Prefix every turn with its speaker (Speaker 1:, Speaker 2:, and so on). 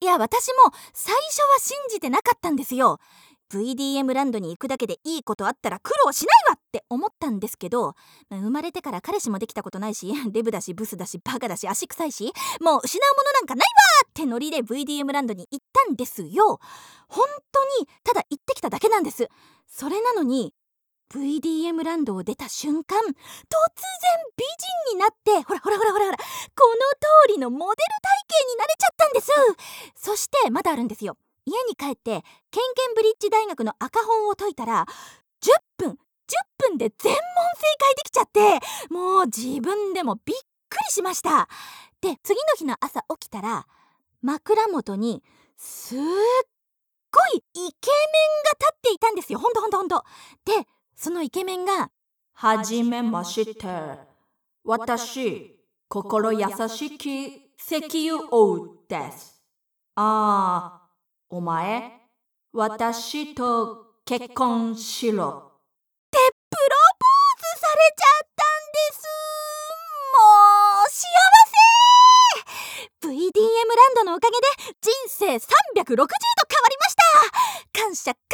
Speaker 1: いや、私も最初は信じてなかったんですよ。VDM ランドに行くだけでいいことあったら苦労しないわって思ったんですけど、生まれてから彼氏もできたことないし、デブだしブスだしバカだし足臭いし、もう失うものなんかないわってノリで VDM ランドに行ったんですよ。本当にただ行ってきただけなんです。それなのに VDM ランドを出た瞬間、突然美人になって、ほらこの通りのモデル体型になれちゃったんです。そしてまだあるんですよ。家に帰ってケンケンブリッジ大学の赤本を解いたら10分で全問正解できちゃって、もう自分でもびっくりしました。で、次の日の朝起きたら枕元にすっごいイケメンが立っていたんですよ。ほんと。で、そのイケメンが、
Speaker 2: はじめまして。私、心優しき石油王です。お前、私と結婚しろ。
Speaker 1: ってプロポーズされちゃったんです。もう幸せ。 VDM ランドのおかげで人生360度変わりました。感謝